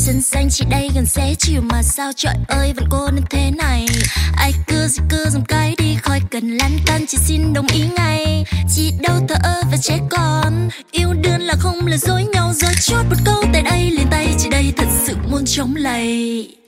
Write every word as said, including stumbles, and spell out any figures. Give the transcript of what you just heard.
chân xanh chị đây gần xế chiều mà sao trời ơi vẫn cô nên thế này. Ai cứ gì cứ dòng cái đi khỏi cần lăn tăn chị xin đồng ý ngay. Chị đâu thờ ơ và trẻ con, yêu đương là không là dối nhau rồi chốt một câu tại đây liền tay chị đây thật sự muốn chống lầy.